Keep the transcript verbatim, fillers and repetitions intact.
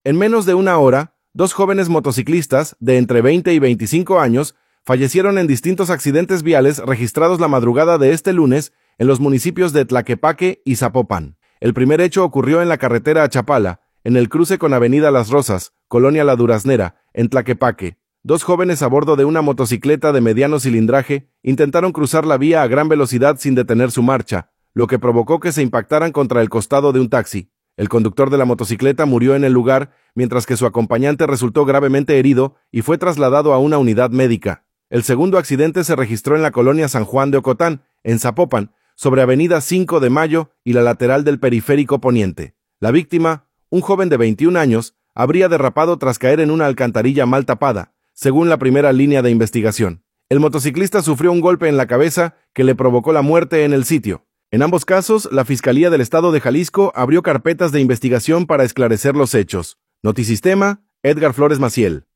En menos de una hora, dos jóvenes motociclistas de entre veinte y veinticinco años fallecieron en distintos accidentes viales registrados la madrugada de este lunes en los municipios de Tlaquepaque y Zapopan. El primer hecho ocurrió en la carretera a Chapala, en el cruce con Avenida Las Rosas, Colonia La Duraznera, en Tlaquepaque. Dos jóvenes a bordo de una motocicleta de mediano cilindraje intentaron cruzar la vía a gran velocidad sin detener su marcha, lo que provocó que se impactaran contra el costado de un taxi. El conductor de la motocicleta murió en el lugar, mientras que su acompañante resultó gravemente herido y fue trasladado a una unidad médica. El segundo accidente se registró en la colonia San Juan de Ocotán, en Zapopan, sobre Avenida cinco de Mayo y la lateral del Periférico Poniente. La víctima, un joven de veintiún años, habría derrapado tras caer en una alcantarilla mal tapada, según la primera línea de investigación. El motociclista sufrió un golpe en la cabeza que le provocó la muerte en el sitio. En ambos casos, la Fiscalía del Estado de Jalisco abrió carpetas de investigación para esclarecer los hechos. Notisistema, Edgar Flores Maciel.